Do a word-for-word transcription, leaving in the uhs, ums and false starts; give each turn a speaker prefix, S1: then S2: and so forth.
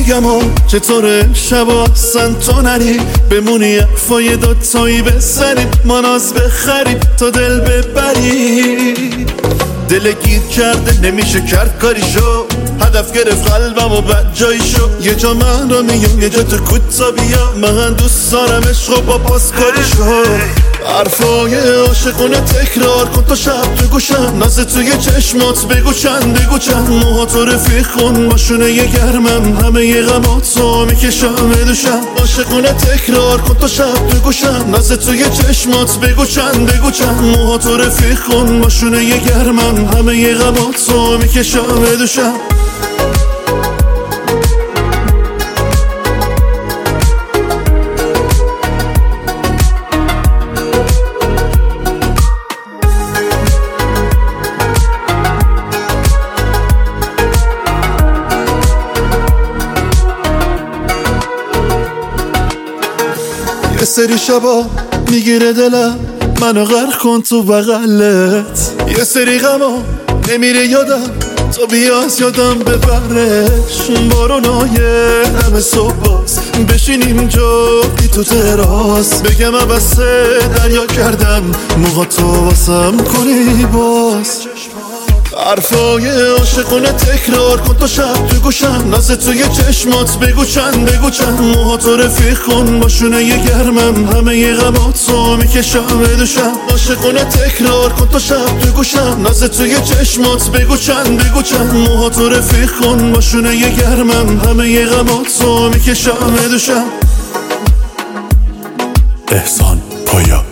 S1: میگم و چطوره شبا اصلا تو نری بمونی حرفای دوتایی بزنیم ما ناز بخریم تا دل ببری دل گیر کرده نمیشه کرد کاریشو هدف گرفت قلبم و بد جاییشو یه جا من رو میگم یه جا تو کوتا بیا من دوست دارم عشق و با پاس کاریشو حرفای عاشقونه تکرار کن تا شب تو گوشم ناز توی چشمات بگو چند بگو چند موهاتو رفیق کن باشونه یه گرمم همه یه غماتو میکشم بدوشم عاشقونه تکرار کن تا شب تو گوشم ناز توی چشمات بگو چند بگو چند موهاتو رفیق کن باشونه یه گرمم همه یه غماتو میکشم بدوشم یه سری شبا میگیره دلم منو غرق کن تو بغلت یه سری غما نمیره یادم تو بیاز یادم ببرش بارونای همه صبح باز بشینیم جایی تو تراس بگم عبسه دریا کردم موهاتو واسم کنی باز حرفای عاشقونه تکرار کن تا شب تو گوشم ناز توی چشمات بگو چند بگو چند موهاتو رفیق کن باشونه یه گرمم همه یه غماتو میکشم بدوشم عاشقونه تکرار کن تا شب تو گوشم ناز توی چشمات بگو چند بگو چند موهاتو رفیق کن باشونه یه گرمم همه یه غماتو میکشم بدوشم
S2: احسان پایا